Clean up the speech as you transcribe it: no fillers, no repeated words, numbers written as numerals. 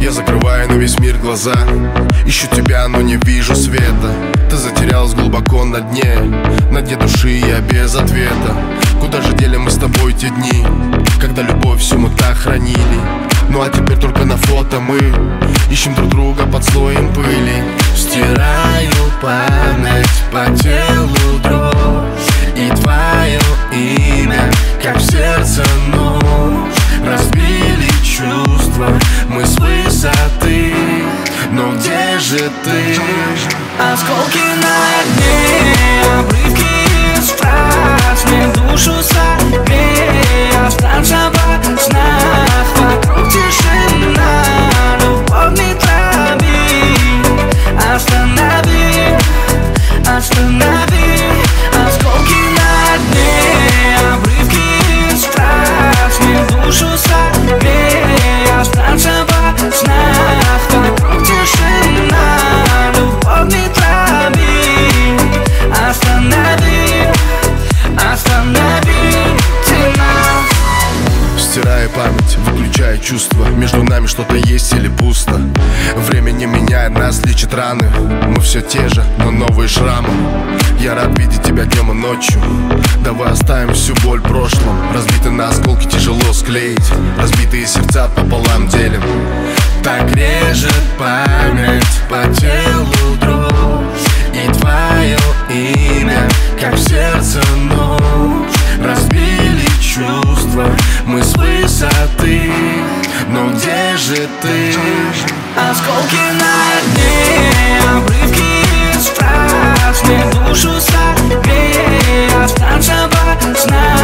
Я закрываю на весь мир глаза, ищу тебя, но не вижу света. Ты затерялась глубоко на дне души я без ответа. Куда же дели мы с тобой те дни, когда любовь всю мы так хранили? Ну а теперь только на фото мы ищем друг друга под слоем пыли. Стираю память по телу дрожь, и твое имя, как в сердце нож. Разбили чувства мы с высоты, но где же ты? Осколки на дне, обрывки из фраз, мне душу согрей. Останься во снах, вокруг тишина, любовь не трави. Останови, останови. Осколки на дне, обрывки из фраз, мне душу согрей. Останься во снах, вокруг тишина, любовь не трави. Останови, останови ты нас. Стирая память, выключая чувства, между нами что-то есть или пусто. Время не меняет нас, лечит раны. Мы все те же, но новые шрамы. Я рад видеть тебя днем и ночью. Давай оставим всю боль в прошлом. Разбитые на осколки тяжело склеить, разбитые сердца пополам делим. Так режет память по телу дрожь, и твое имя, как в сердце нож. Разбили чувства мы с высоты, но где же ты? Осколки на дне, обрывки из фраз, мне душу согрей. Останься во снах.